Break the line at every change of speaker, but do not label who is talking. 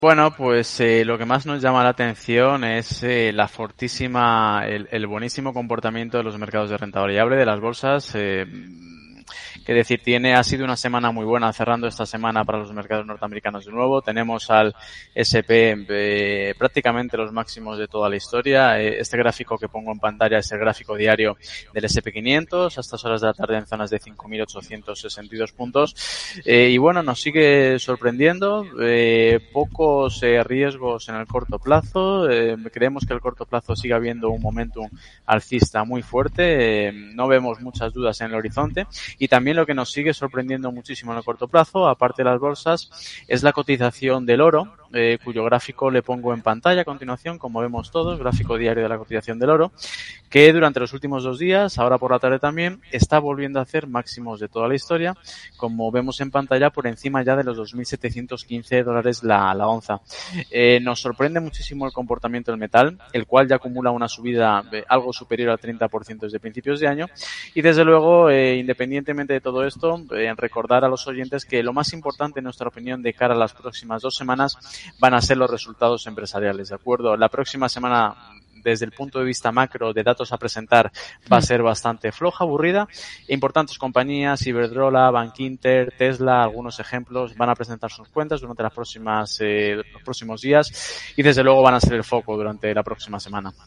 Bueno, pues lo que más nos llama la atención es el buenísimo comportamiento de los mercados de renta variable, de las bolsas. Que decir, ha sido una semana muy buena, cerrando esta semana para los mercados norteamericanos de nuevo. Tenemos al S&P prácticamente los máximos de toda la historia. Este gráfico que pongo en pantalla es el gráfico diario del S&P 500, a estas horas de la tarde en zonas de 5.862 puntos. Y bueno, nos sigue sorprendiendo. Pocos riesgos en el corto plazo. Creemos que el corto plazo sigue habiendo un momentum alcista muy fuerte. No vemos muchas dudas en el horizonte. Y también lo que nos sigue sorprendiendo muchísimo en el corto plazo, aparte de las bolsas, es la cotización del oro, cuyo gráfico le pongo en pantalla a continuación, como vemos todos, gráfico diario de la cotización del oro, que durante los últimos 2 días, ahora por la tarde también, está volviendo a hacer máximos de toda la historia, como vemos en pantalla, por encima ya de los $2.715 la onza. Nos sorprende muchísimo el comportamiento del metal, el cual ya acumula una subida algo superior al 30% desde principios de año, y desde luego, independientemente de todo esto, recordar a los oyentes que lo más importante, en nuestra opinión, de cara a las próximas 2 semanas van a ser los resultados empresariales, ¿de acuerdo? La próxima semana, desde el punto de vista macro de datos a presentar, va a ser bastante floja, aburrida. Importantes compañías, Iberdrola, Bankinter, Tesla, algunos ejemplos, van a presentar sus cuentas durante los próximos días y desde luego van a ser el foco durante la próxima semana.